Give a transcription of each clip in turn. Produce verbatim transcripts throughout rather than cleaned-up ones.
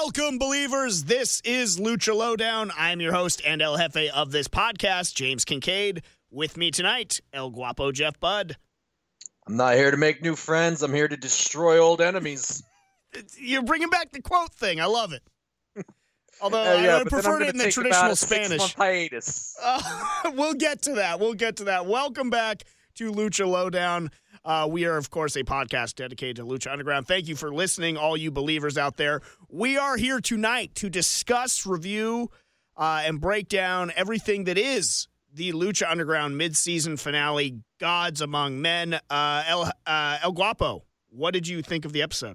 Welcome, believers. This is Lucha Lowdown. I'm your host and El Jefe of this podcast, James Kincaid. With me tonight, El Guapo Jeff Budd. I'm not here to make new friends. I'm here to destroy old enemies. You're bringing back the quote thing. I love it. Although uh, yeah, I prefer it in the traditional Spanish. Hiatus. Uh, we'll get to that. We'll get to that. Welcome back to Lucha Lowdown. Uh, we are, of course, a podcast dedicated to Lucha Underground. Thank you for listening, all you believers out there. We are here tonight to discuss, review, uh, and break down everything that is the Lucha Underground mid-season finale, Gods Among Men. Uh, El, uh, El Guapo, what did you think of the episode?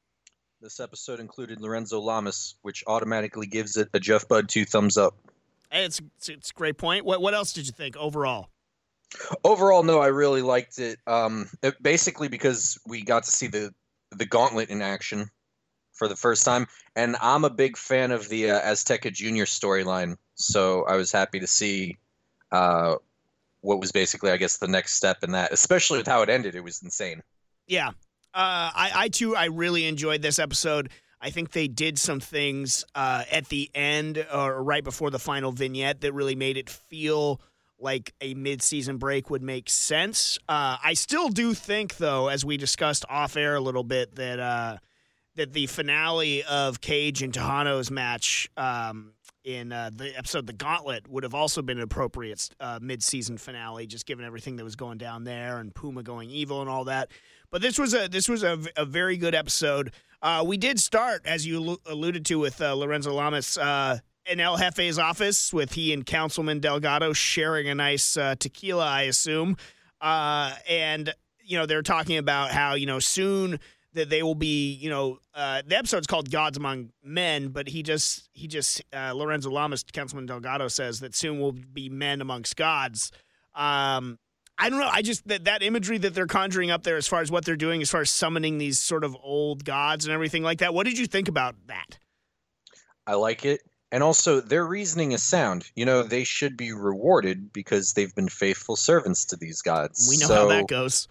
This episode included Lorenzo Lamas, which automatically gives it a Jeff Budd two thumbs up. Hey, it's, it's, it's a great point. What, what else did you think overall? Overall, no, I really liked it. Um, it, basically because we got to see the the gauntlet in action for the first time, and I'm a big fan of the uh, Azteca Junior storyline, so I was happy to see uh, what was basically, I guess, the next step in that, especially with how it ended. It was insane. Yeah. Uh, I, I, too, I really enjoyed this episode. I think they did some things uh, at the end or right before the final vignette that really made it feel like a mid-season break would make sense. Uh, I still do think, though, as we discussed off-air a little bit, that uh, that the finale of Cage and Tejano's match um, in uh, the episode The Gauntlet would have also been an appropriate uh, mid-season finale, just given everything that was going down there and Puma going evil and all that. But this was a this was a, a very good episode. Uh, we did start, as you alluded to, with uh, Lorenzo Lamas uh, in El Jefe's office, with he and Councilman Delgado sharing a nice uh, tequila, I assume. Uh, and, you know, they're talking about how, you know, soon that they will be, you know, uh, the episode's called Gods Among Men, but he just, he just, uh, Lorenzo Lamas, Councilman Delgado says that soon will be men amongst gods. Um, I don't know. I just, that, that imagery that they're conjuring up there as far as what they're doing, as far as summoning these sort of old gods and everything like that. What did you think about that? I like it. And also, their reasoning is sound. You know, they should be rewarded because they've been faithful servants to these gods. We know so, how that goes.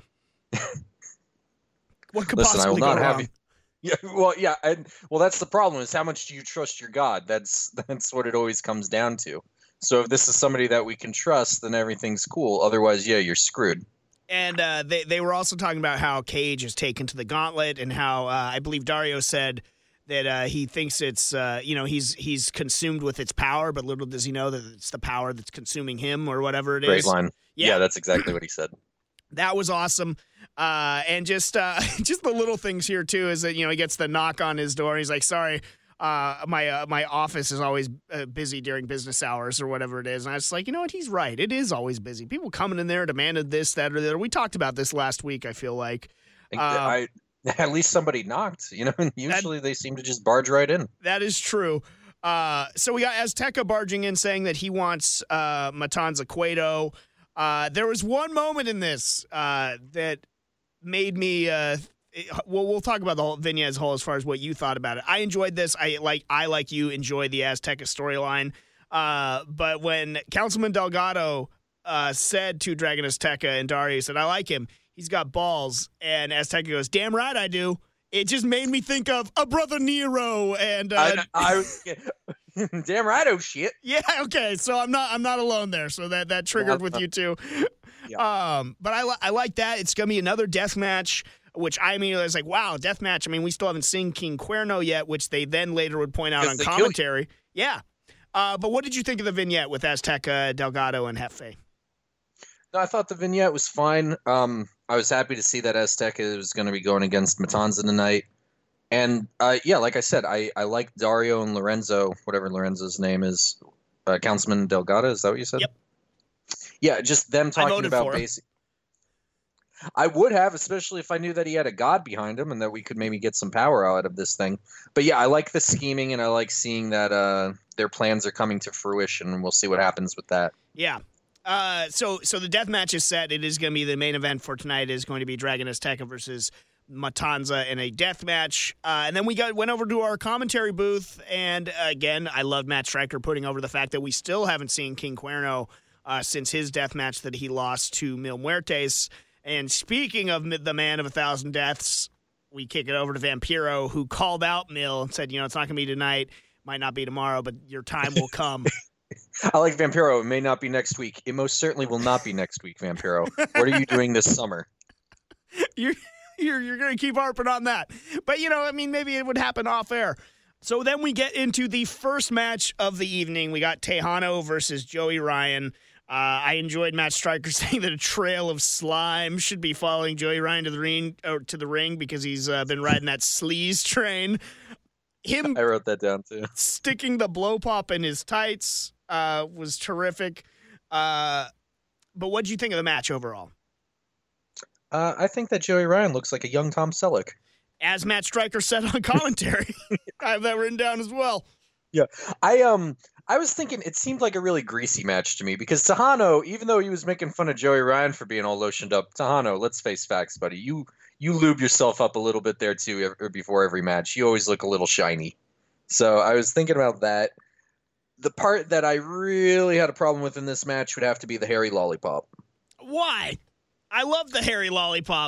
What could listen, possibly I will go not wrong? have you. Yeah, well, yeah, and well, that's the problem. Is how much do you trust your god? That's that's what it always comes down to. So if this is somebody that we can trust, then everything's cool. Otherwise, yeah, you're screwed. And uh, they they were also talking about how Cage is taken to the gauntlet, and how uh, I believe Dario said that uh, he thinks it's, uh, you know, he's he's consumed with its power, but little does he know that it's the power that's consuming him or whatever it is. Great line. Yeah, yeah that's exactly what he said. That was awesome. Uh, and just uh, just the little things here, too, is that, you know, he gets the knock on his door. He's like, sorry, uh, my uh, my office is always uh, busy during business hours or whatever it is. And I was like, you know what? He's right. It is always busy. People coming in there demanded this, that, or the other. We talked about this last week, I feel like. I think that Uh, I, at least somebody knocked, you know, and usually they seem to just barge right in. That is true. Uh, so we got Azteca barging in saying that he wants uh, Matanza Cueto. Uh, there was one moment in this uh, that made me. Uh, it, well, we'll talk about the whole vignette as a whole as far as what you thought about it. I enjoyed this. I like. I like you enjoy the Azteca storyline. Uh, but when Councilman Delgado uh, said to Dragon Azteca and Dario, said, "I like him. He's got balls," and Azteca goes, "Damn right I do." It just made me think of a brother Nero and. Uh, I, I, damn right, oh shit. Yeah, okay. So I'm not I'm not alone there. So that, that triggered with you too. Yeah. Um, but I li- I like that. It's gonna be another death match, which I mean, I was like, wow, death match. I mean, we still haven't seen King Cuerno yet, which they then later would point out on commentary. Yeah. Uh, but what did you think of the vignette with Azteca, Delgado, and Jefe? No, I thought the vignette was fine. Um, I was happy to see that Azteca was going to be going against Matanza tonight. And, uh, yeah, like I said, I, I like Dario and Lorenzo, whatever Lorenzo's name is, uh, Councilman Delgado, is that what you said? Yep. Yeah, just them talking about basic. I would have, especially if I knew that he had a god behind him and that we could maybe get some power out of this thing. But yeah, I like the scheming, and I like seeing that uh, their plans are coming to fruition, and we'll see what happens with that. Yeah. Uh, so so the death match is set. It is going to be the main event for tonight. It is going to be Dragon Azteca versus Matanza in a death match. Uh, and then we got went over to our commentary booth, and uh, again, I love Matt Stryker putting over the fact that we still haven't seen King Cuerno uh, since his death match that he lost to Mil Muertes. And speaking of the man of a thousand deaths, we kick it over to Vampiro, who called out Mill and said, you know, it's not going to be tonight, might not be tomorrow, but your time will come. I like Vampiro. It may not be next week. It most certainly will not be next week, Vampiro. What are you doing this summer? You're you're you're going to keep harping on that. But, you know, I mean, maybe it would happen off air. So then we get into the first match of the evening. We got Tejano versus Joey Ryan. Uh, I enjoyed Matt Striker saying that a trail of slime should be following Joey Ryan to the ring, or to the ring because he's uh, been riding that sleaze train. Him I wrote that down too. Sticking the blow pop in his tights uh, was terrific. Uh, but what did you think of the match overall? Uh, I think that Joey Ryan looks like a young Tom Selleck. As Matt Striker said on commentary. I have that written down as well. Yeah, I um, I was thinking it seemed like a really greasy match to me because Tejano, even though he was making fun of Joey Ryan for being all lotioned up, Tejano, let's face facts, buddy. You you lube yourself up a little bit there too before every match. You always look a little shiny. So I was thinking about that. The part that I really had a problem with in this match would have to be the hairy lollipop. Why? I love the hairy lollipop.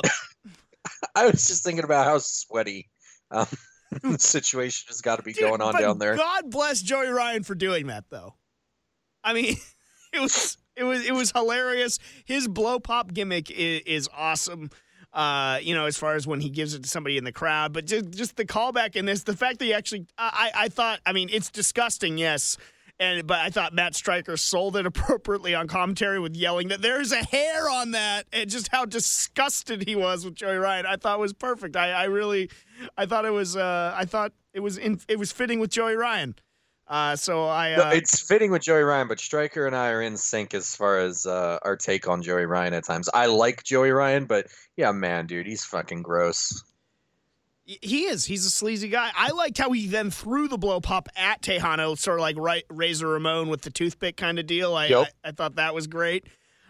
I was just thinking about how sweaty um, the situation has got to be Dude, going on down there. God bless Joey Ryan for doing that, though. I mean, it was it was it was hilarious. His blow pop gimmick is, is awesome. Uh, you know, as far as when he gives it to somebody in the crowd, but just just the callback in this, the fact that he actually, I I thought, I mean, it's disgusting, yes. And but I thought Matt Striker sold it appropriately on commentary with yelling that there's a hair on that, and just how disgusted he was with Joey Ryan. I thought was perfect. I, I really, I thought it was, uh, I thought it was in, it was fitting with Joey Ryan. Uh, so I, uh, no, it's fitting with Joey Ryan, but Stryker and I are in sync as far as uh, our take on Joey Ryan at times. I like Joey Ryan, but yeah, man, dude, he's fucking gross. He is. He's a sleazy guy. I liked how he then threw the blow pop at Tejano, sort of like right, Razor Ramon with the toothpick kind of deal. I, yep. I, I thought that was great.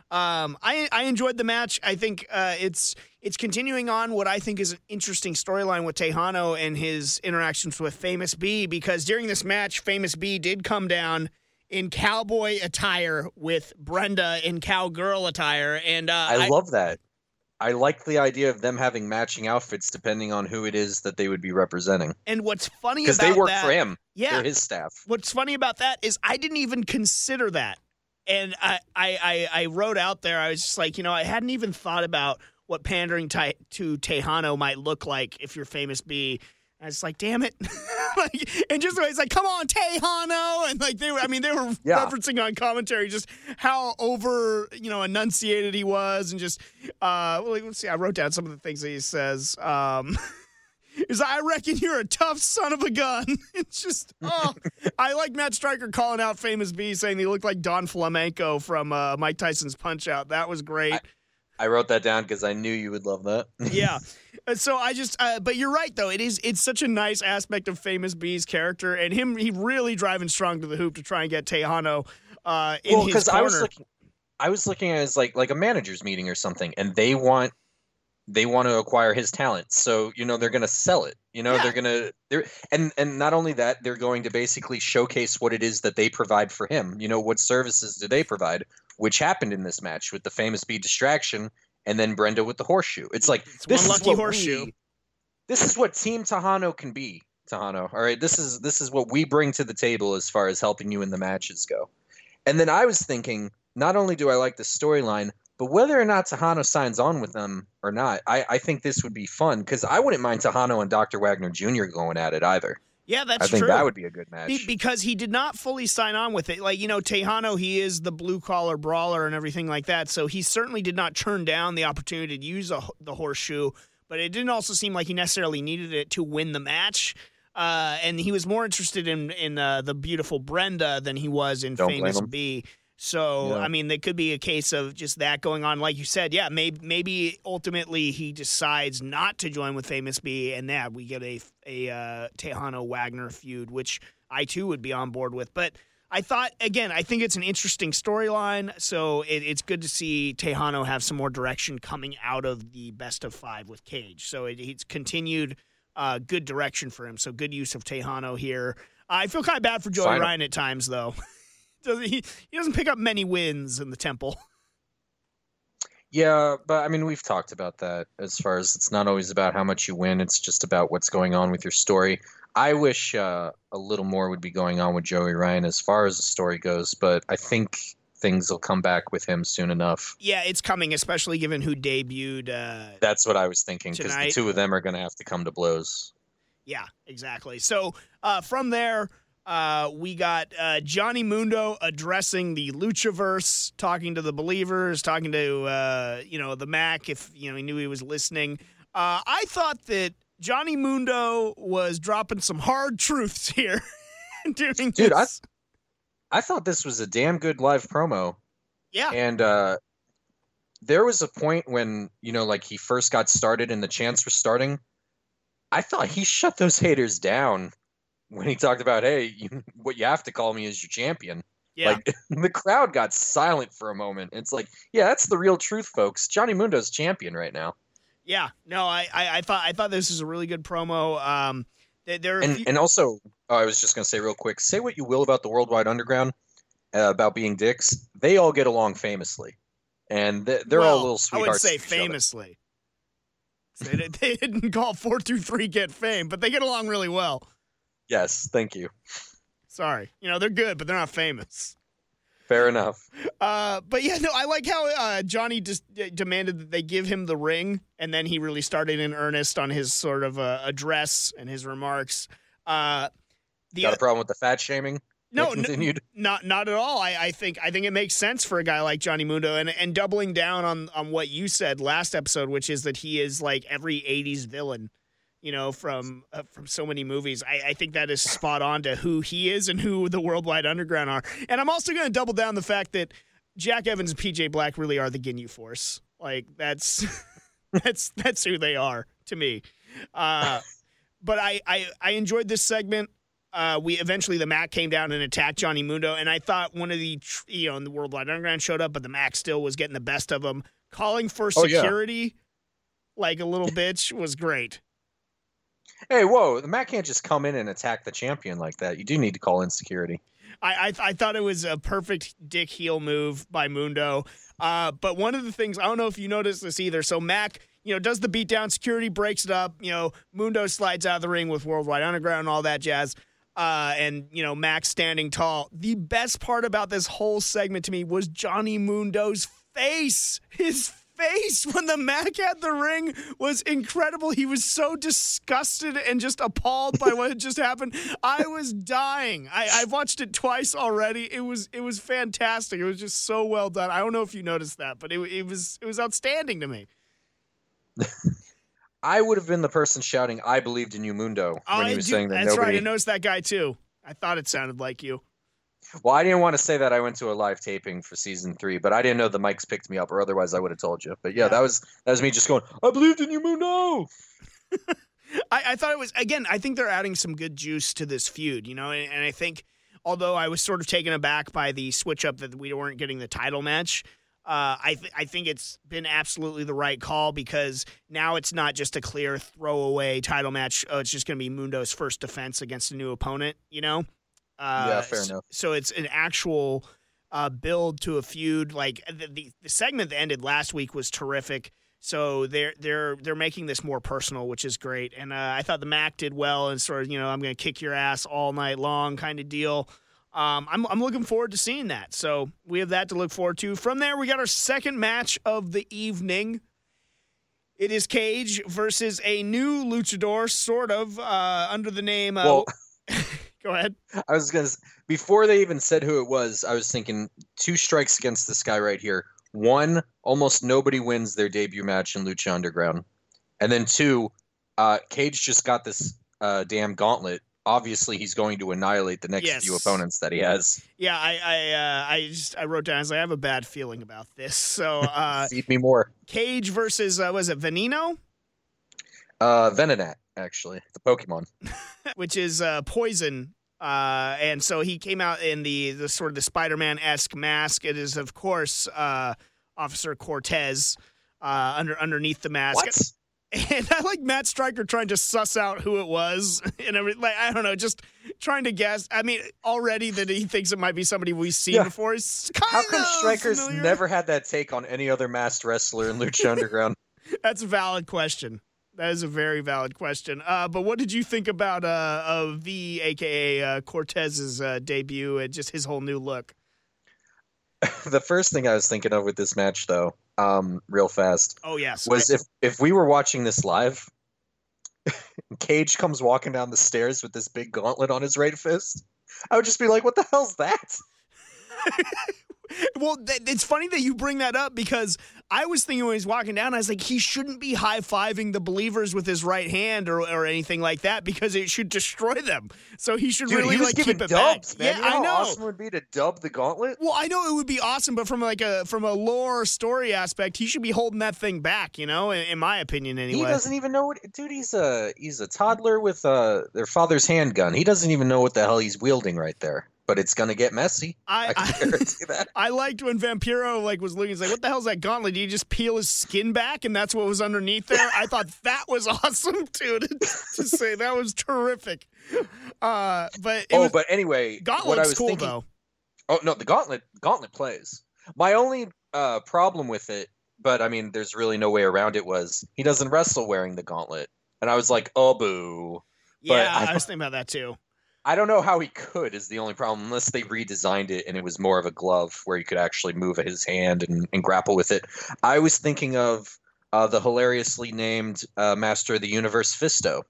Um, I I enjoyed the match. I think uh, it's it's continuing on what I think is an interesting storyline with Tejano and his interactions with Famous B, because during this match, Famous B did come down in cowboy attire with Brenda in cowgirl attire, and uh, I, I love that. I like the idea of them having matching outfits depending on who it is that they would be representing. And what's funny about because they work that, for him, yeah, they're his staff. What's funny about that is I didn't even consider that. And I, I, I, I wrote out there, I was just like, you know, I hadn't even thought about what pandering to, to Tejano might look like if you're Famous B. I was like, damn it. like, and just it's like, come on, Tejano. And like they were, I mean, they were yeah. referencing on commentary just how over, you know, enunciated he was. And just, uh, well, let's see, I wrote down some of the things that he says. Um, is I reckon you're a tough son of a gun. It's just, oh, I like Matt Striker calling out Famous B, saying he looked like Don Flamenco from uh, Mike Tyson's Punch-Out. That was great. I- I wrote that down because I knew you would love that. Yeah. So I just, uh, but you're right, though. It is, it's such a nice aspect of Famous B's character, and him, he really driving strong to the hoop to try and get Tejano uh, in well, his corner. I was looking, I was looking at it as like, like a manager's meeting or something, and they want, they want to acquire his talent. So, you know, they're going to sell it. You know, Yeah. they're going to, they're, and, and not only that, they're going to basically showcase what it is that they provide for him. You know, what services do they provide, which happened in this match with the Famous B distraction and then Brenda with the horseshoe. It's like, It's this one is lucky what horseshoe. we, this is what Team Tejano can be, Tejano. All right, this is, this is what we bring to the table as far as helping you in the matches go. And then I was thinking, not only do I like the storyline, but whether or not Tejano signs on with them or not, I, I think this would be fun because I wouldn't mind Tejano and Doctor Wagner Junior going at it either. Yeah, that's I think true. that would be a good match. Be- because he did not fully sign on with it. Like, you know, Tejano, he is the blue-collar brawler and everything like that, so he certainly did not turn down the opportunity to use a, the horseshoe, but it didn't also seem like he necessarily needed it to win the match. Uh, and he was more interested in, in uh, the beautiful Brenda than he was in Don't blame Famous him. B. So, Yeah. I mean, there could be a case of just that going on. Like you said, yeah, maybe, maybe ultimately he decides not to join with Famous B, and that we get a, a uh, Tejano-Wagner feud, which I, too, would be on board with. But I thought, again, I think it's an interesting storyline, so it, it's good to see Tejano have some more direction coming out of the best of five with Cage. So it, it's continued uh, good direction for him, so good use of Tejano here. I feel kind of bad for Joey Final. Ryan at times, though. Doesn't he, he doesn't pick up many wins in the Temple. Yeah, but I mean, we've talked about that as far as it's not always about how much you win, it's just about what's going on with your story. I wish uh, a little more would be going on with Joey Ryan as far as the story goes, but I think things will come back with him soon enough. Yeah, it's coming, especially given who debuted uh, That's what I was thinking, because the tonight. two of them are going to have to come to blows. Yeah, exactly. So uh, from there, uh, we got uh, Johnny Mundo addressing the Luchaverse, talking to the Believers, talking to uh, you know the Mac if you know he knew he was listening. Uh, I thought that Johnny Mundo was dropping some hard truths here during Dude, this. I I thought this was a damn good live promo. Yeah, And uh, there was a point when, you know, like he first got started and the chants were starting. I thought he shut those haters down when he talked about, hey, you, what you have to call me is your champion. yeah. Like, the crowd got silent for a moment. It's like, yeah, that's the real truth, folks. Johnny Mundo's champion right now. Yeah, no, I, I, I thought I thought this was a really good promo. Um, there, there are a And few- and also, oh, I was just going to say real quick, say what you will about the Worldwide Underground, uh, about being dicks. They all get along famously. And they're, they're well, all little I would sweethearts. say to each other. famously. They, did- they didn't call four two three get fame, but they get along really well. Yes, thank you. Sorry, you know they're good, but they're not famous. Fair enough. Uh, but yeah, no, I like how uh, Johnny just d- demanded that they give him the ring, and then he really started in earnest on his sort of uh, address and his remarks. Uh, the Got a problem with the fat shaming? No, that n- continued? not not at all. I, I think I think it makes sense for a guy like Johnny Mundo, and and doubling down on on what you said last episode, which is that he is like every eighties villain, you know, from uh, from so many movies. I, I think that is spot on to who he is and who the Worldwide Underground are. And I'm also going to double down the fact that Jack Evans and P J Black really are the Ginyu Force. Like that's that's that's who they are to me. Uh, but I, I I enjoyed this segment. Uh, we eventually the Mac came down and attacked Johnny Mundo, and I thought one of the you know the Worldwide Underground showed up, but the Mac still was getting the best of him. Calling for Oh, yeah. security like a little bitch was great. Hey, whoa, the Mac can't just come in and attack the champion like that. You do need to call in security. I, I I thought it was a perfect dick heel move by Mundo. Uh, but one of the things I don't know if you noticed this either. So Mac, you know, does the beatdown, security breaks it up. You know, Mundo slides out of the ring with Worldwide Underground and all that jazz. Uh, and you know, Mac standing tall. The best part about this whole segment to me was Johnny Mundo's face. His face when the Mac had the ring was incredible. He was so disgusted and just appalled by what had just happened. I was dying. I, I've watched it twice already. It was it was fantastic. It was just so well done. I don't know if you noticed that, but it, it was it was outstanding to me. I would have been the person shouting, I believed in you, Mundo, when I he was do- saying that that's nobody... right. I noticed that guy too. I thought it sounded like you. Well, I didn't want to say that I went to a live taping for season three, but I didn't know the mics picked me up, or otherwise I would have told you. But yeah, Yeah. that was that was me just going, I believed in you, Mundo! I, I thought it was, again, I think they're adding some good juice to this feud, you know, and, and I think, although I was sort of taken aback by the switch up that we weren't getting the title match, uh, I, th- I think it's been absolutely the right call because now it's not just a clear throwaway title match. Oh, it's just going to be Mundo's first defense against a new opponent, you know? Uh, Yeah, fair so, enough. So it's an actual uh, build to a feud. Like the, the, the segment that ended last week was terrific. So they're they're they're making this more personal, which is great. And uh, I thought the Mac did well and sort of, you know, I'm going to kick your ass all night long kind of deal. Um, I'm I'm looking forward to seeing that. So we have that to look forward to. From there, we got our second match of the evening. It is Cage versus a new luchador, sort of uh, under the name. Uh, Well, go ahead. I was going to... Before they even said who it was, I was thinking two strikes against this guy right here. One, almost nobody wins their debut match in Lucha Underground. And then two, uh, Cage just got this uh, damn gauntlet. Obviously, he's going to annihilate the next Yes. few opponents that he has. Yeah, I I uh, I just I wrote down. I was like, I have a bad feeling about this. So uh, Feed me more. Cage versus uh, was it Veneno, Uh, Venonat, actually, the Pokemon. which is uh, poison. Uh, and so he came out in the the sort of the Spider-Man-esque mask. It is of course uh, Officer Cortez uh, under underneath the mask. What? And I like Matt Stryker trying to suss out who it was and everything. Like, I don't know, just trying to guess. I mean, already that he thinks it might be somebody we've seen yeah. before. Is kind How come Stryker's familiar. never had that take on any other masked wrestler in Lucha Underground? That's a valid question. That is a very valid question. Uh, but what did you think about uh, uh, V, a k a. Uh, Cortez's uh, debut and just his whole new look? The first thing I was thinking of with this match, though, um, real fast, oh yes, was if, if we were watching this live, Cage comes walking down the stairs with this big gauntlet on his right fist, I would just be like, what the hell's that? Well, th- it's funny that you bring that up because I was thinking when he was walking down, I was like, he shouldn't be high-fiving the believers with his right hand or, or anything like that because it should destroy them. So he should Dude, really he was like giving keep it dubs, back. Man. Yeah, you know I know. How awesome it would be to dub the gauntlet? Well, I know it would be awesome, but from like a from a lore story aspect, he should be holding that thing back. You know, in, in my opinion, anyway. He doesn't even know what. Dude, he's a he's a toddler with uh their father's handgun. He doesn't even know what the hell he's wielding right there. But it's gonna get messy. I, I can guarantee that. I liked when Vampiro like was looking. He's like, "What the hell's that gauntlet? Did he just peel his skin back, and that's what was underneath there?" I thought that was awesome too. To, to say that was terrific. Uh, but it oh, was, but anyway, Gauntlet's what I was cool thinking, though. Oh no, the gauntlet gauntlet plays. My only uh, problem with it, but I mean, there's really no way around it. Was he doesn't wrestle wearing the gauntlet, and I was like, oh boo. Yeah, but I, I was thinking about that too. I don't know how he could is the only problem, unless they redesigned it and it was more of a glove where he could actually move his hand and, and grapple with it. I was thinking of uh, the hilariously named uh, Master of the Universe, Fisto.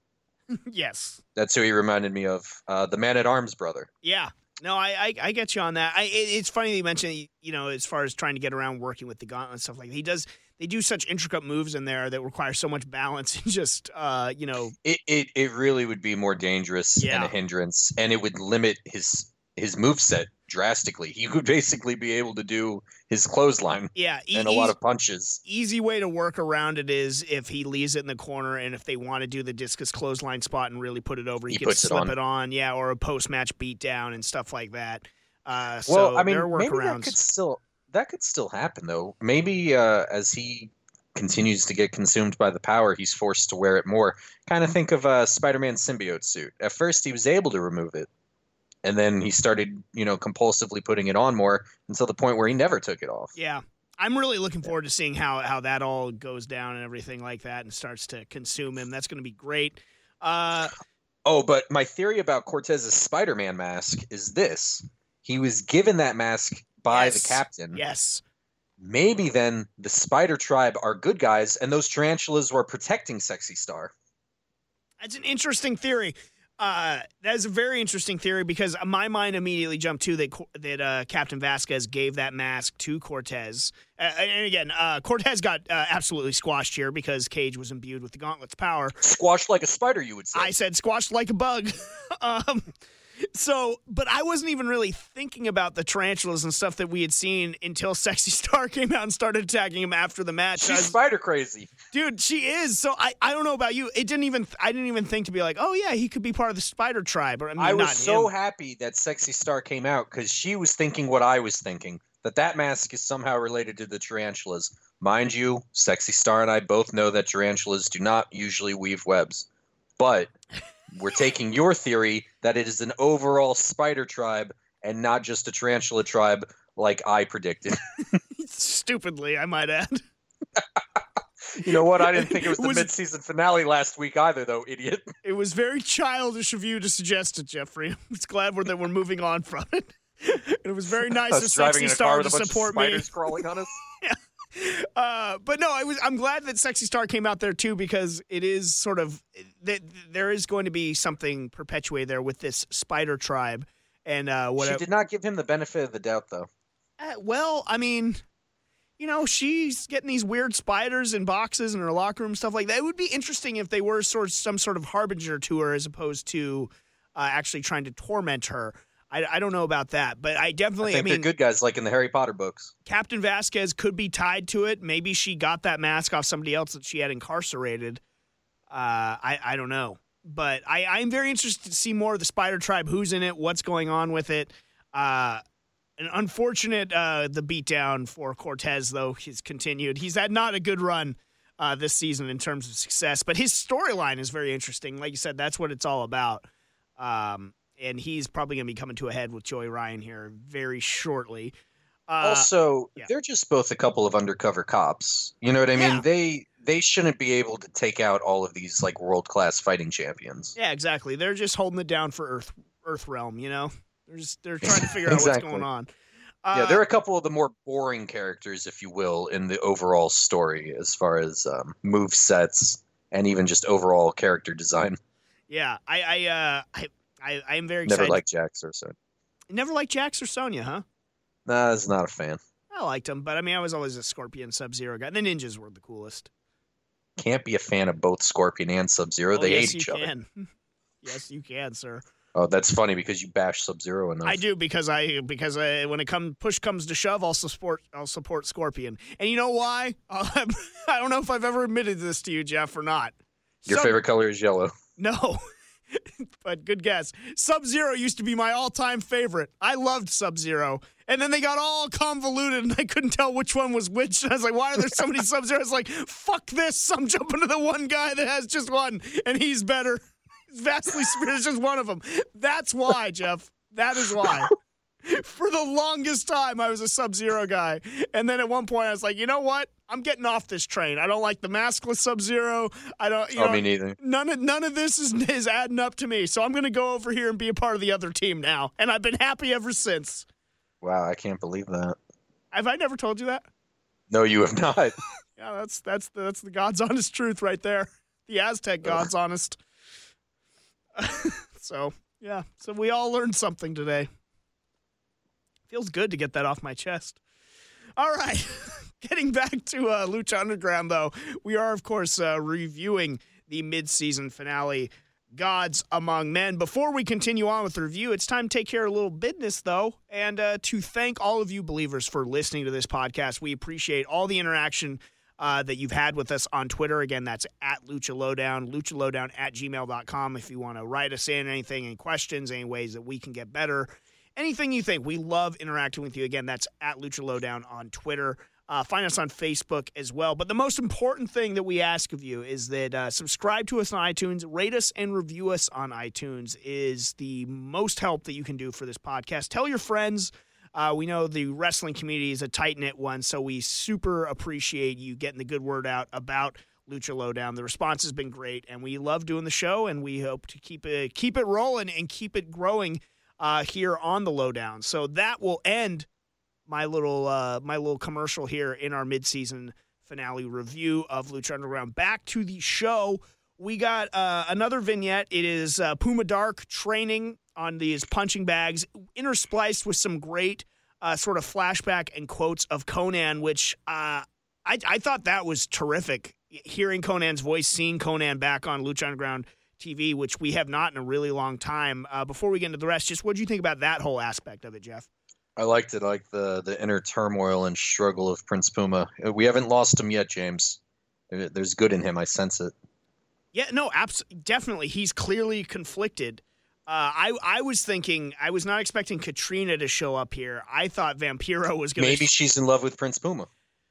Yes. That's who he reminded me of, uh, the Man-at-Arms brother. Yeah. No, I, I I get you on that. I it, it's funny that you mentioned, you know, as far as trying to get around working with the gauntlet and stuff like that. He does. They do such intricate moves in there that require so much balance and just, uh, you know. It, it it really would be more dangerous yeah. and a hindrance, and it would limit his his moveset drastically. He would basically be able to do his clothesline yeah, e- and a lot of punches. Easy way to work around it is if he leaves it in the corner, and if they want to do the discus clothesline spot and really put it over, he, he can puts slip it on. it on, yeah, or a post-match beatdown and stuff like that. Uh, well, so I mean, there are maybe workarounds. that could still that could still happen though. Maybe uh, as he continues to get consumed by the power, he's forced to wear it more. Kind of think of a Spider-Man symbiote suit. At first, he was able to remove it, and then he started, you know, compulsively putting it on more until the point where he never took it off. Yeah. I'm really looking forward to seeing how, how that all goes down and everything like that and starts to consume him. That's going to be great. Uh, oh, but my theory about Cortez's Spider-Man mask is this. He was given that mask by yes. the captain. Yes. Maybe then the Spider Tribe are good guys, and those tarantulas were protecting Sexy Star. That's an interesting theory. Uh, that is a very interesting theory because my mind immediately jumped to that that uh, Captain Vasquez gave that mask to Cortez. Uh, and again, uh, Cortez got uh, absolutely squashed here because Cage was imbued with the Gauntlet's power. Squashed like a spider, you would say. I said squashed like a bug. um, so, but I wasn't even really thinking about the tarantulas and stuff that we had seen until Sexy Star came out and started attacking him after the match. She's was, spider crazy. Dude, she is. So I, I don't know about you. It didn't even I didn't even think to be like, oh yeah, he could be part of the Spider Tribe. Or I, mean, I was not so him. happy that Sexy Star came out because she was thinking what I was thinking, that that mask is somehow related to the tarantulas. Mind you, Sexy Star and I both know that tarantulas do not usually weave webs. But we're taking your theory that it is an overall spider tribe and not just a tarantula tribe like I predicted. Stupidly, I might add. You know what? I didn't think it was the was, mid-season finale last week either, though, idiot. It was very childish of you to suggest it, Jeffrey. I'm just glad we're, that we're moving on from it. It was very nice of Sexy Star to support me. Spiders crawling on us. Yeah. Uh, but no, I was. I'm glad that Sexy Star came out there too because it is sort of that there is going to be something perpetuated there with this Spider Tribe, and uh, what she did not give him the benefit of the doubt, though. Uh, well, I mean, you know, she's getting these weird spiders in boxes in her locker room, stuff like that. It would be interesting if they were sort of some sort of harbinger to her as opposed to uh, actually trying to torment her. I, I don't know about that, but I definitely, I think I mean, they're good guys like in the Harry Potter books. Captain Vasquez could be tied to it. Maybe she got that mask off somebody else that she had incarcerated. Uh, I, I don't know, but I, I'm very interested to see more of the Spider Tribe, who's in it, what's going on with it. Uh, an unfortunate, uh, the beatdown for Cortez though, has continued. He's had not a good run. uh, this season in terms of success. But his storyline is very interesting. Like you said, that's what it's all about. Um, and he's probably going to be coming to a head with Joey Ryan here very shortly. Uh, also, yeah. they're just both a couple of undercover cops. You know what I mean? Yeah. They they shouldn't be able to take out all of these like world class fighting champions. Yeah, exactly. They're just holding it down for Earth Earth Realm. You know, they're just they're trying to figure Exactly. out what's going on. Uh, Yeah, they're a couple of the more boring characters, if you will, in the overall story as far as um, move sets and even just overall character design. Yeah, I I uh, I, I I am very Never excited. liked Jax or Sonya. Never liked Jax or Sonya, huh? Nah, I was not a fan. I liked them, but I mean, I was always a Scorpion Sub-Zero guy. The ninjas were the coolest. Can't be a fan of both Scorpion and Sub-Zero. Oh, they yes, hate each you other. can. Yes, you can, sir. Oh, that's funny because you bash Sub-Zero enough. I do because I because I, when it come push comes to shove, I'll support I'll support Scorpion. And you know why? I don't know if I've ever admitted this to you, Jeff, or not. Your Sub- favorite color is yellow. No. But good guess. Sub-Zero used to be my all-time favorite. I loved Sub-Zero. And then they got all convoluted, and I couldn't tell which one was which. And I was like, why are there so many Sub-Zeros? I was like, fuck this. I'm jumping to the one guy that has just one, and he's better. He's vastly superior. It's just one of them. That's why, Jeff. That is why. For the longest time, I was a Sub-Zero guy. And then at one point, I was like, you know what? I'm getting off this train. I don't like the maskless Sub-Zero. I don't, you Oh, know, me neither. None of, none of this is, is adding up to me. So I'm going to go over here and be a part of the other team now. And I've been happy ever since. Wow, I can't believe that. Have I never told you that? No, you have not. Yeah, that's that's the, that's the God's honest truth right there. The Aztec God's honest. So, yeah. So we all learned something today. Feels good to get that off my chest. All right. Getting back to uh, Lucha Underground, though, we are, of course, uh, reviewing the mid-season finale, Gods Among Men. Before we continue on with the review, it's time to take care of a little business, though, and uh, to thank all of you believers for listening to this podcast. We appreciate all the interaction uh, that you've had with us on Twitter. Again, that's at Lucha Lowdown, lucha lowdown at gmail dot com if you want to write us in anything, any questions, any ways that we can get better. Anything you think. We love interacting with you. Again, that's at Lucha Lowdown on Twitter. Uh, find us on Facebook as well. But the most important thing that we ask of you is that uh, subscribe to us on iTunes, rate us and review us on iTunes is the most help that you can do for this podcast. Tell your friends. Uh, we know the wrestling community is a tight-knit one, so we super appreciate you getting the good word out about Lucha Lowdown. The response has been great, and we love doing the show, and we hope to keep it, keep it rolling and keep it growing uh, here on the Lowdown. So that will end my little uh, my little commercial here in our midseason finale review of Lucha Underground. Back to the show. We got uh, another vignette. It is uh, Puma Dark training on these punching bags, interspliced with some great uh, sort of flashback and quotes of Conan, which uh, I, I thought that was terrific. Hearing Conan's voice, seeing Conan back on Lucha Underground T V, which we have not in a really long time. Uh, before we get into the rest, just what do you think about that whole aspect of it, Jeff? I liked it, like the the inner turmoil and struggle of Prince Puma. We haven't lost him yet, James. There's good in him. I sense it. Yeah, no, abs- definitely. He's clearly conflicted. Uh, I I was thinking, I was not expecting Katrina to show up here. I thought Vampiro was going to... Maybe she's in love with Prince Puma.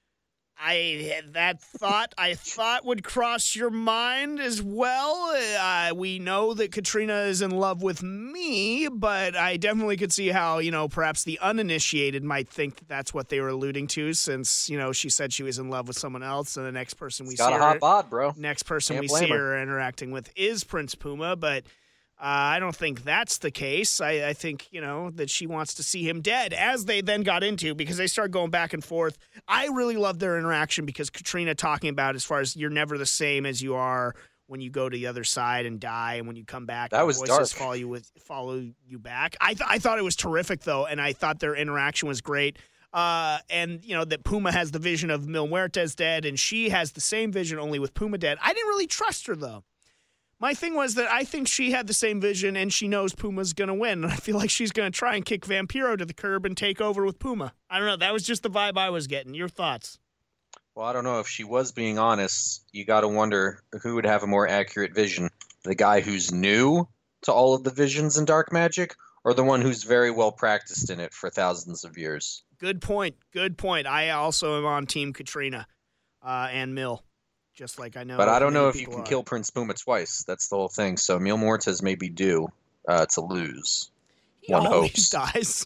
I that thought I thought would cross your mind as well. Uh, we know that Katrina is in love with me, but I definitely could see how, you know, perhaps the uninitiated might think that that's what they were alluding to, since, you know, she said she was in love with someone else, and the next person we She's got see a her, hot bod, bro. next person Can't we blame see her. her interacting with is Prince Puma, but. Uh, I don't think that's the case. I, I think, you know, that she wants to see him dead, as they then got into, because they started going back and forth. I really loved their interaction because Katrina talking about as far as you're never the same as you are when you go to the other side and die, and when you come back, That was voices dark. follow you with follow you back. I th- I thought it was terrific though, and I thought their interaction was great. Uh, and you know that Puma has the vision of Mil Muertes dead, and she has the same vision only with Puma dead. I didn't really trust her though. My thing was that I think she had the same vision, and she knows Puma's going to win. And I feel like she's going to try and kick Vampiro to the curb and take over with Puma. I don't know. That was just the vibe I was getting. Your thoughts? Well, I don't know. If she was being honest, you got to wonder who would have a more accurate vision. The guy who's new to all of the visions in dark magic, or the one who's very well practiced in it for thousands of years? Good point. Good point. I also am on Team Katrina uh, and Mill. just like I know. But I don't many know if you people can are. kill Prince Puma twice. That's the whole thing. So Mil Muertes may be due uh, to lose. He One always hopes. dies.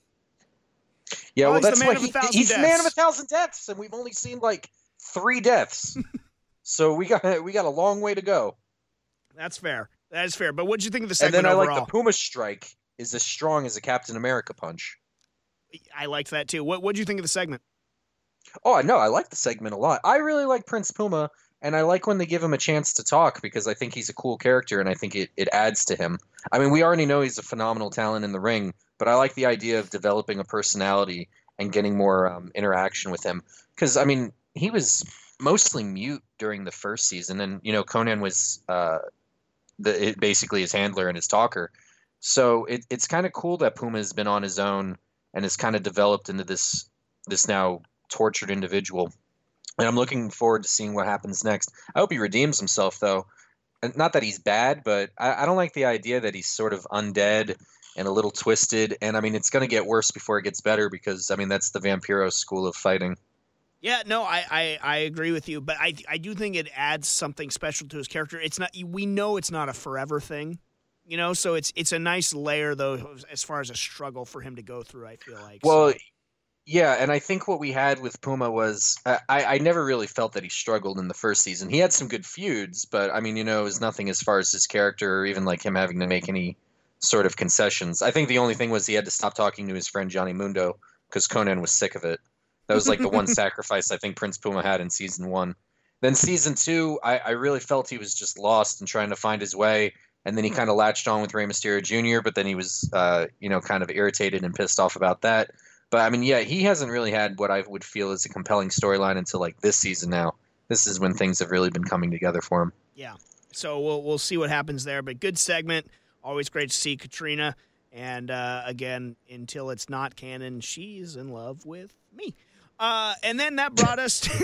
Yeah, Well, well, he's the that's man why of a he, thousand he's the man deaths. of a thousand deaths, and we've only seen like three deaths. So we got we got a long way to go. That's fair. That is fair. But what did you think of the And segment then I overall? like the Puma strike is as strong as a Captain America punch. I liked that too. What What did you think of the segment? Oh, no, I like the segment a lot. I really like Prince Puma, and I like when they give him a chance to talk because I think he's a cool character, and I think it, it adds to him. I mean, we already know he's a phenomenal talent in the ring, but I like the idea of developing a personality and getting more um, interaction with him. Because, I mean, he was mostly mute during the first season, and, you know, Conan was uh, the, it, basically his handler and his talker. So it, it's kind of cool that Puma has been on his own and has kind of developed into this this now tortured individual. And I'm looking forward to seeing what happens next. I hope he redeems himself, though. And not that he's bad, but I, I don't like the idea that he's sort of undead and a little twisted. And I mean, it's going to get worse before it gets better because, I mean, that's the Vampiro school of fighting. Yeah, no, I, I, I agree with you, but I I do think it adds something special to his character. It's not we know it's not a forever thing, you know. So it's it's a nice layer though, as far as a struggle for him to go through. I feel like. Well, so. yeah, and I think what we had with Puma was I, I never really felt that he struggled in the first season. He had some good feuds, but I mean, you know, it was nothing as far as his character or even like him having to make any sort of concessions. I think the only thing was he had to stop talking to his friend Johnny Mundo because Conan was sick of it. That was like the one sacrifice I think Prince Puma had in season one. Then season two, I, I really felt he was just lost and trying to find his way. And then he kind of latched on with Rey Mysterio Junior, but then he was, uh, you know, kind of irritated and pissed off about that. But I mean, yeah, he hasn't really had what I would feel is a compelling storyline until like this season now. This is when things have really been coming together for him. Yeah. So we'll we'll see what happens there. But good segment. Always great to see Katrina. And uh, again, until it's not canon, she's in love with me. Uh, and then that brought us to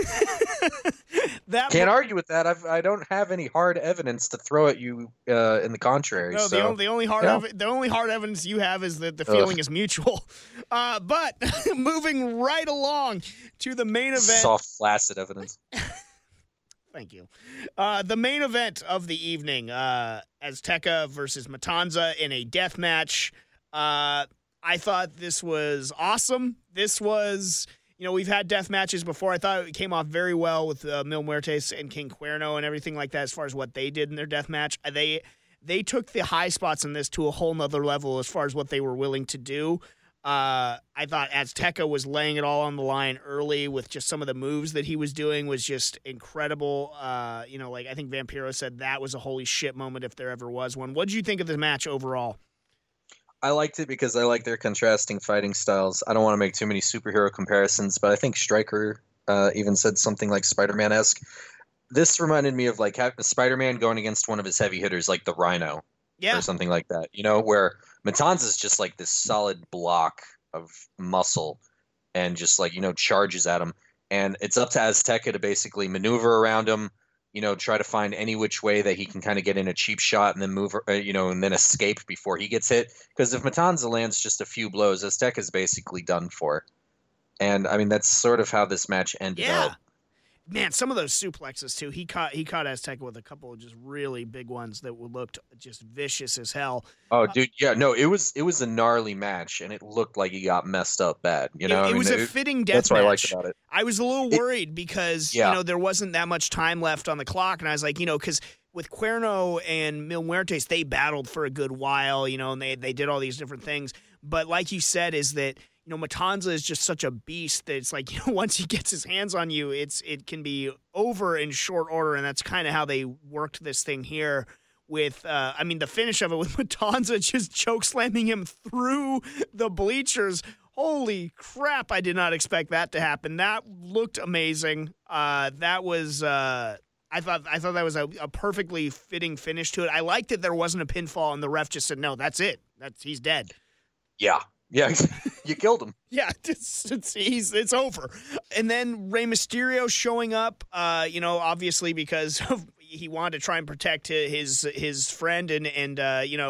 that. Can't argue with that. I've, I don't have any hard evidence to throw at you uh, in the contrary. No, so. the, only, the only hard yeah. ev- the only hard evidence you have is that the feeling Ugh. is mutual. Uh, but moving right along to the main event. Soft, flaccid evidence. Thank you. Uh, the main event of the evening, uh, Azteca versus Matanza in a death match. Uh, I thought this was awesome. This was, you know, we've had death matches before. I thought it came off very well with uh, Mil Muertes and King Cuerno and everything like that as far as what they did in their death match. They they took the high spots in this to a whole nother level as far as what they were willing to do. Uh, I thought Azteca was laying it all on the line early with just some of the moves that he was doing was just incredible. Uh, you know, like I think Vampiro said that was a holy shit moment if there ever was one. What did you think of the match overall? I liked it because I like their contrasting fighting styles. I don't want to make too many superhero comparisons, but I think Stryker uh, even said something like Spider-Man-esque. This reminded me of like Spider-Man going against one of his heavy hitters, like the Rhino. Yeah. Or something like that, you know, where Matanza's just like this solid block of muscle and just like, you know, charges at him. And it's up to Azteca to basically maneuver around him, you know, try to find any which way that he can kind of get in a cheap shot and then move, uh, you know, and then escape before he gets hit. Because if Matanza lands just a few blows, Azteca's basically done for. And I mean, that's sort of how this match ended Yeah. up. Man, some of those suplexes too. He caught he caught Azteca with a couple of just really big ones that looked just vicious as hell. Oh, dude, yeah, no, it was it was a gnarly match, and it looked like he got messed up bad. You know, it, I it mean, was a it, fitting death that's match. what I liked about it. I was a little It- worried because Yeah. you know there wasn't that much time left on the clock, and I was like, you know, because with Cuerno and Mil Muertes, they battled for a good while, you know, and they they did all these different things. But like you said, is that you know Matanza is just such a beast that it's like you know once he gets his hands on you, it's it can be over in short order, and that's kind of how they worked this thing here. With, uh, I mean, the finish of it with Matanza just choke slamming him through the bleachers. Holy crap! I did not expect that to happen. That looked amazing. Uh, that was. Uh, I thought. I thought that was a, a perfectly fitting finish to it. I liked that there wasn't a pinfall, and the ref just said, "No, that's it. That's he's dead." Yeah, yeah, you killed him. Yeah, it's it's he's, it's over. And then Rey Mysterio showing up. Uh, you know, obviously because of, he wanted to try and protect his his friend, and and uh, you know.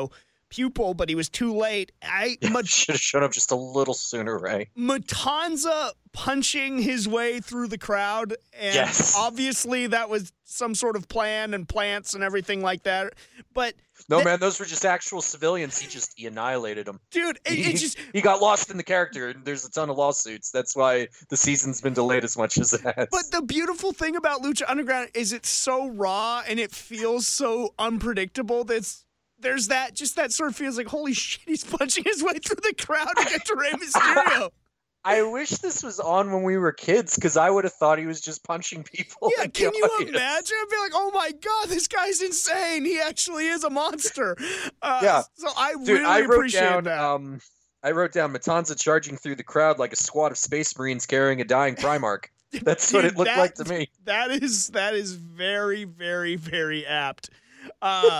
pupil, but he was too late. I Yeah, should have shown up just a little sooner, Ray. Matanza punching his way through the crowd, and Yes. obviously that was some sort of plan and plants and everything like that. But No, th- man, those were just actual civilians. He just he annihilated them. dude, it, He, it just he got lost in the character, and there's a ton of lawsuits. That's why the season's been delayed as much as it has. But the beautiful thing about Lucha Underground is it's so raw and it feels so unpredictable. That's there's that just that sort of feels like, holy shit, he's punching his way through the crowd to get to Rey Mysterio. I wish this was on when we were kids, because I would have thought he was just punching people. Yeah, in the can you audience. imagine? I'd be like, oh my god, this guy's insane. He actually is a monster. Uh, Yeah. So I Dude, really I wrote appreciate down. that. Um, I wrote down Matanza charging through the crowd like a squad of Space Marines carrying a dying Primarch. That's what Dude, it looked that- like to me. That is that is very, very, very apt. Uh,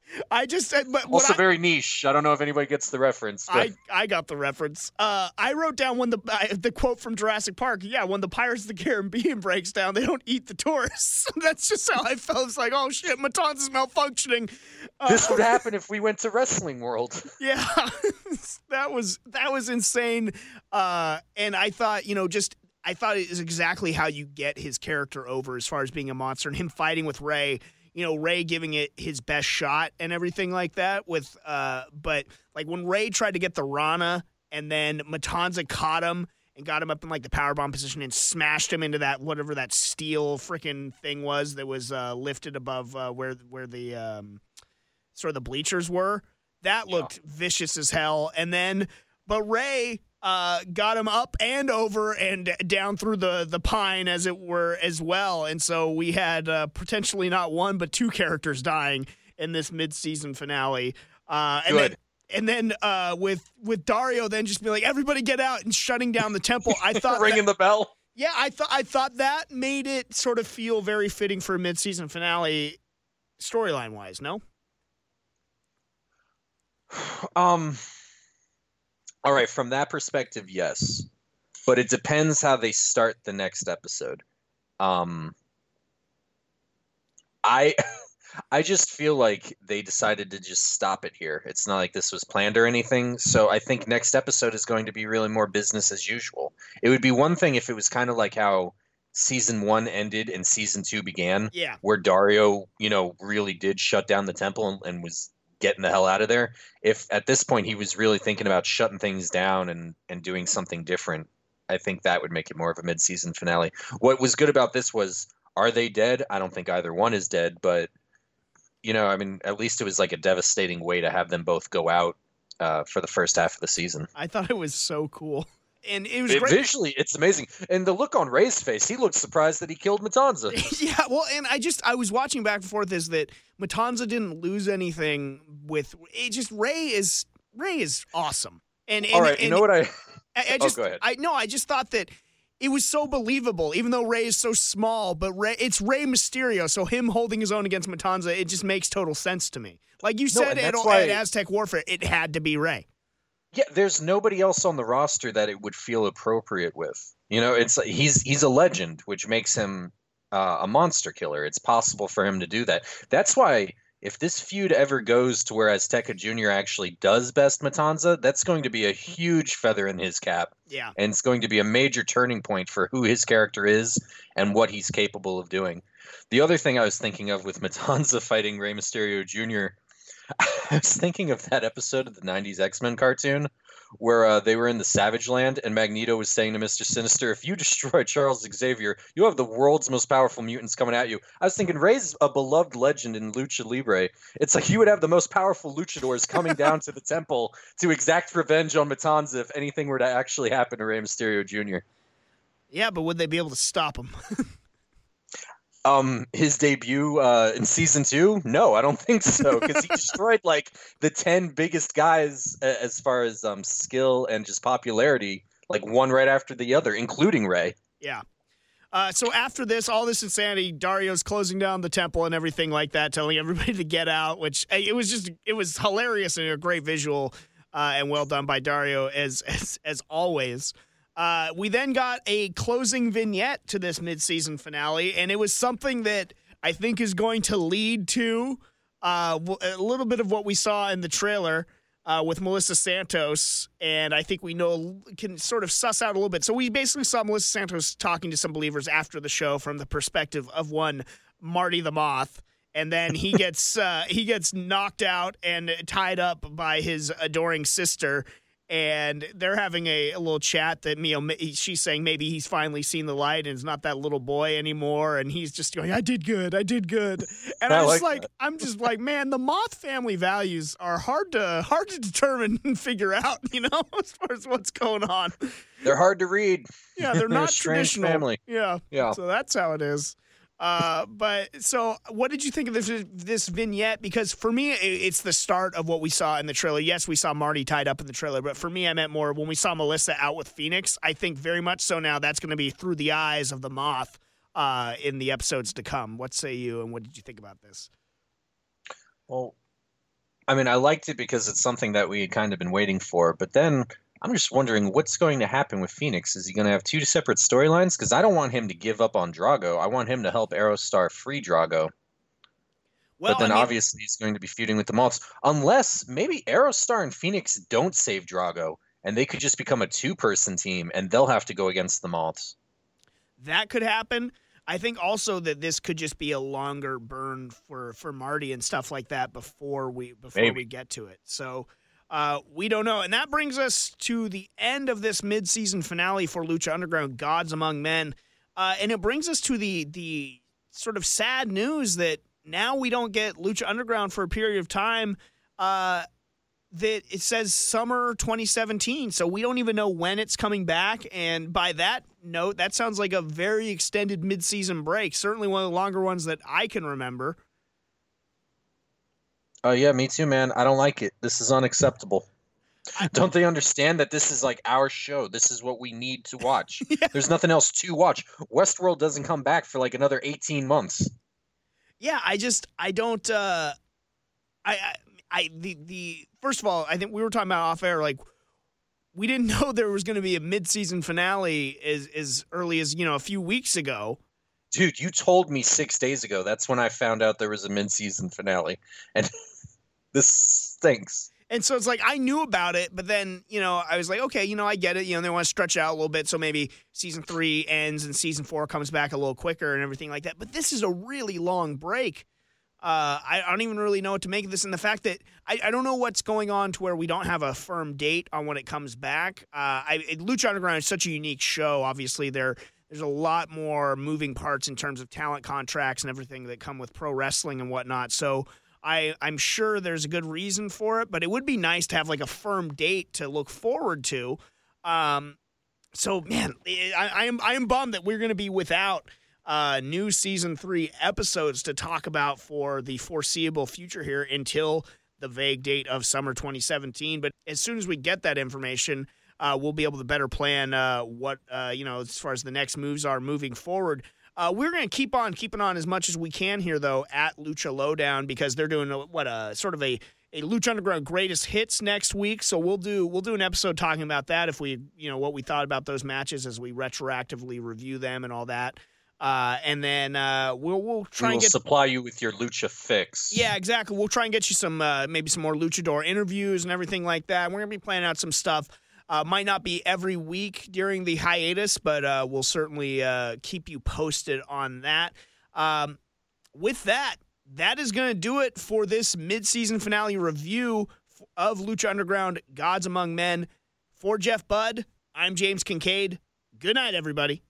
I just said, but what Also I, very niche. I don't know if anybody gets the reference. But I, I got the reference. Uh, I wrote down when the uh, the quote from Jurassic Park. Yeah, when the Pirates of the Caribbean breaks down, they don't eat the tourists. That's just how I felt. It's like, oh shit, Matanza's malfunctioning. Uh, this would happen if we went to Wrestling World. Yeah, that was that was insane. Uh, and I thought, you know, just I thought it is exactly how you get his character over as far as being a monster and him fighting with Rey. You know, Rey giving it his best shot and everything like that. With, uh, but like when Rey tried to get the Rana and then Matanza caught him and got him up in like the powerbomb position and smashed him into that whatever that steel freaking thing was that was uh, lifted above uh, where where the um, sort of the bleachers were. That looked yeah. vicious as hell. And then, but Rey uh, got him up and over and down through the, the pine, as it were, as well. And so we had uh, potentially not one, but two characters dying in this mid-season finale. Uh, and Good. Then, and then uh, with with Dario then just be like, everybody get out, and shutting down the temple. I thought ringing that, the bell. Yeah, I thought I thought that made it sort of feel very fitting for a mid-season finale, storyline wise. No. Um. All right, from that perspective, yes, but it depends how they start the next episode. Um. I. I just feel like they decided to just stop it here. It's not like this was planned or anything. So I think next episode is going to be really more business as usual. It would be one thing if it was kind of like how season one ended and season two began. Yeah. Where Dario, you know, really did shut down the temple and, and was getting the hell out of there. If at this point he was really thinking about shutting things down and, and doing something different, I think that would make it more of a mid-season finale. What was good about this was, are they dead? I don't think either one is dead, but you know, I mean, at least it was like a devastating way to have them both go out uh, for the first half of the season. I thought it was so cool. And it was it, great. Visually, it's amazing. And the look on Rey's face, he looked surprised that he killed Matanza. Yeah, well, and I just, I was watching back and forth is that Matanza didn't lose anything with, it just, Rey is, Rey is awesome. And, and All right, and, you know what I, I, I just, oh, go ahead. I, no, I just thought that it was so believable, even though Rey is so small, but Rey, it's Rey Mysterio, so him holding his own against Matanza, it just makes total sense to me. Like you No, said at, why, at Aztec Warfare, it had to be Rey. Yeah, there's nobody else on the roster that it would feel appropriate with. You know, it's he's he's a legend, which makes him uh, a monster killer. It's possible for him to do that. That's why if this feud ever goes to where Azteca Junior actually does best Matanza, that's going to be a huge feather in his cap. Yeah. And it's going to be a major turning point for who his character is and what he's capable of doing. The other thing I was thinking of with Matanza fighting Rey Mysterio Junior, I was thinking of that episode of the nineties X-Men cartoon where uh, they were in the Savage Land and Magneto was saying to Mister Sinister, if you destroy Charles Xavier, you have the world's most powerful mutants coming at you. I was thinking, Rey's a beloved legend in Lucha Libre. It's like you would have the most powerful luchadors coming down to the temple to exact revenge on Matanza if anything were to actually happen to Rey Mysterio Junior Yeah, but would they be able to stop him? Um, his debut uh, in season two? No, I don't think so, because he destroyed like the ten biggest guys uh, as far as um skill and just popularity, like one right after the other, including Rey. Yeah. Uh, so after this, all this insanity, Dario's closing down the temple and everything like that, telling everybody to get out, which it was just, it was hilarious and a great visual uh, and well done by Dario as as, as always. Uh, we then got a closing vignette to this mid-season finale, and it was something that I think is going to lead to uh, a little bit of what we saw in the trailer uh, with Melissa Santos, and I think we know can sort of suss out a little bit. So we basically saw Melissa Santos talking to some believers after the show from the perspective of one Marty the Moth, and then he gets uh, he gets knocked out and tied up by his adoring sister. And they're having a, a little chat that, you know, she's saying maybe he's finally seen the light and is not that little boy anymore. And he's just going, I did good. I did good. And I'm just like, like I'm just like, man, the Moth family values are hard to hard to determine and figure out, you know, as far as what's going on. They're hard to read. Yeah, they're not a strange traditional. family. Yeah. Yeah. So that's how it is. Uh, but so what did you think of this this vignette? Because for me, it's the start of what we saw in the trailer. Yes, we saw Marty tied up in the trailer, but for me, I meant more when we saw Melissa out with Phoenix. I think very much so now that's going to be through the eyes of the Moth uh, in the episodes to come. What say you, and what did you think about this? Well, I mean, I liked it because it's something that we had kind of been waiting for, but then I'm just wondering what's going to happen with Phoenix. Is he going to have two separate storylines? Because I don't want him to give up on Drago. I want him to help Aerostar free Drago. Well, but then I mean, obviously he's going to be feuding with the Moths. Unless maybe Aerostar and Phoenix don't save Drago, and they could just become a two-person team, and they'll have to go against the Moths. That could happen. I think also that this could just be a longer burn for, for Marty and stuff like that before we before maybe. we get to it. So... Uh, we don't know. And that brings us to the end of this mid-season finale for Lucha Underground, Gods Among Men. Uh, and it brings us to the the sort of sad news that now we don't get Lucha Underground for a period of time uh, that it says summer twenty seventeen. So we don't even know when it's coming back. And by that note, that sounds like a very extended mid-season break, certainly one of the longer ones that I can remember. Oh, uh, yeah, me too, man. I don't like it. This is unacceptable. Don't they understand that this is like our show? This is what we need to watch. Yeah. There's nothing else to watch. Westworld doesn't come back for like another eighteen months. Yeah, I just, I don't, uh, I, I, I, the, the, first of all, I think we were talking about off air, like, we didn't know there was going to be a mid-season finale as, as early as, you know, a few weeks ago. Dude, you told me six days ago. That's when I found out there was a mid-season finale. And this stinks. And so it's like, I knew about it, but then, you know, I was like, okay, you know, I get it. You know, they want to stretch out a little bit, so maybe season three ends and season four comes back a little quicker and everything like that. But this is a really long break. Uh, I, I don't even really know what to make of this. And the fact that I, I don't know what's going on to where we don't have a firm date on when it comes back. Uh, I, it, Lucha Underground is such a unique show. Obviously, they're There's a lot more moving parts in terms of talent contracts and everything that come with pro wrestling and whatnot. So I, I'm sure there's a good reason for it, but it would be nice to have like a firm date to look forward to. Um, so, man, I, I am I am bummed that we're going to be without uh, new season three episodes to talk about for the foreseeable future here until the vague date of summer twenty seventeen. But as soon as we get that information, Uh, we'll be able to better plan uh, what, uh, you know, as far as the next moves are moving forward. Uh, we're going to keep on keeping on as much as we can here, though, at Lucha Lowdown, because they're doing, a, what, a sort of a, a Lucha Underground greatest hits next week. So we'll do we'll do an episode talking about that, if we, you know, what we thought about those matches as we retroactively review them and all that. Uh, and then uh, we'll we'll try we will and get, supply you with your lucha fix. Yeah, exactly. We'll try and get you some uh, maybe some more luchador interviews and everything like that. We're gonna be planning out some stuff. Uh, might not be every week during the hiatus, but uh, we'll certainly uh, keep you posted on that. Um, with that, that is going to do it for this mid-season finale review of Lucha Underground, Gods Among Men. For Jeff Budd, I'm James Kincaid. Good night, everybody.